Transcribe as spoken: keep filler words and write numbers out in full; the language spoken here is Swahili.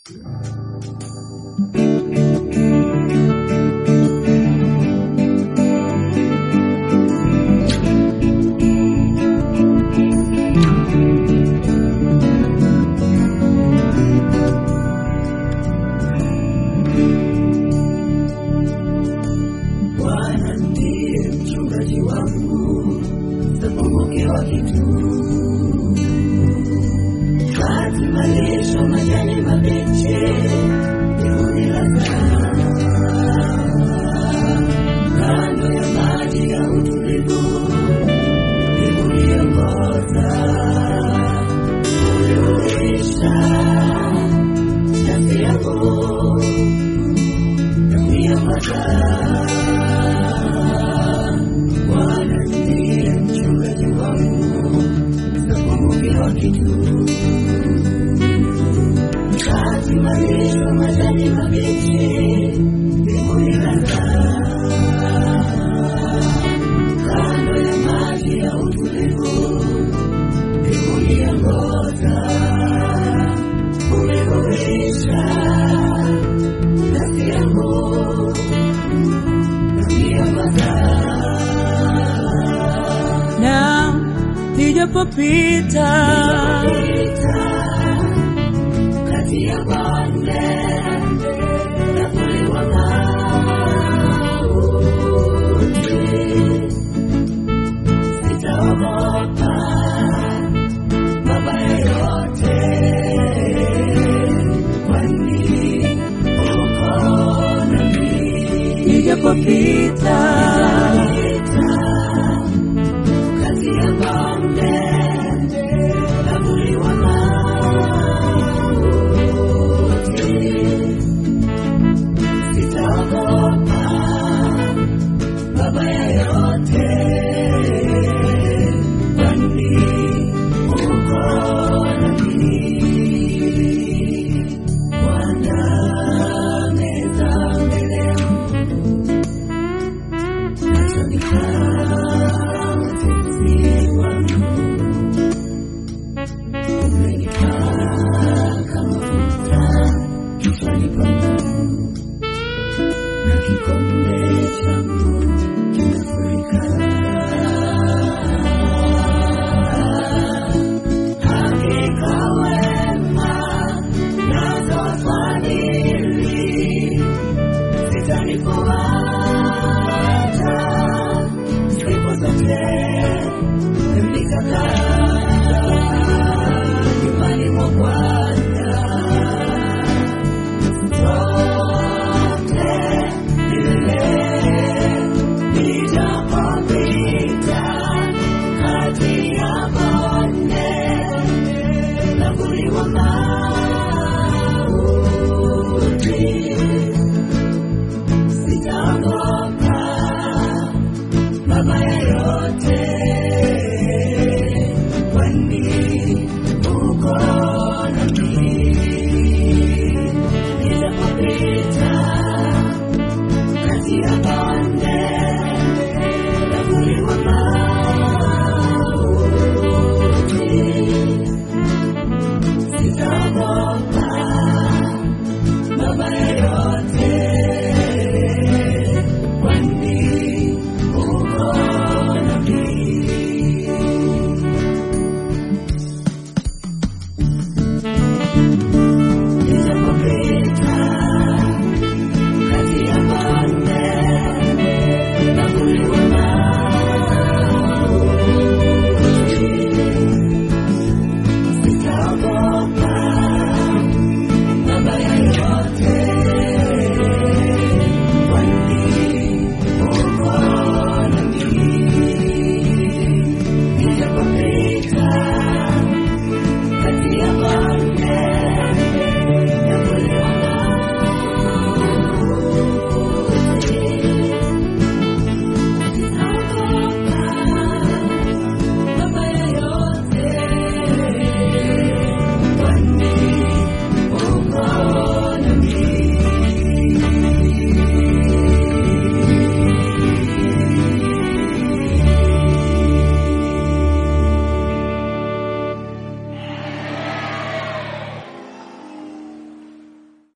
Bwana ndiye mchungaji wangu, sitapungukiwa kitu. Kati malisho majani mabichi, hunilasa. Kando ya maji ya utulivu, huniongoza. Hunihuisha nafsi yangu, huniongoza. Bwana ndiye mchungaji wangu, sitapungukiwa kitu. Kati malisho majani mabichi, hunilasa. Kando ya maji ya utulivu, huniongoza. Hunihuisha nafsi yangu, huniongoza. Na nijapopita kati ya bonde la uvuli wa mauti, sitaogopa mabaya yote, kwani uko nami. nijapopita kati ya bonde la uvuli wa mauti, sitaogopa mabaya yote, kwani uko nami. Bwana ameza mbele yangu machoni pa watesi wangu. Umenipaka mafuta kichwani pangu, na kikombe changu